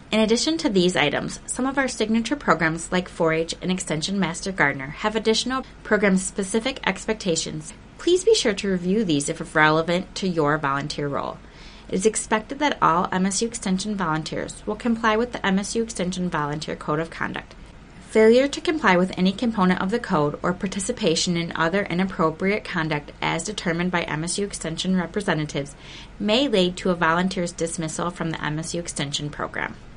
In addition to these items, some of our signature programs like 4-H and Extension Master Gardener have additional program-specific expectations. Please be sure to review these if relevant to your volunteer role. It is expected that all MSU Extension volunteers will comply with the MSU Extension Volunteer Code of Conduct. Failure to comply with any component of the code or participation in other inappropriate conduct as determined by MSU Extension representatives may lead to a volunteer's dismissal from the MSU Extension program.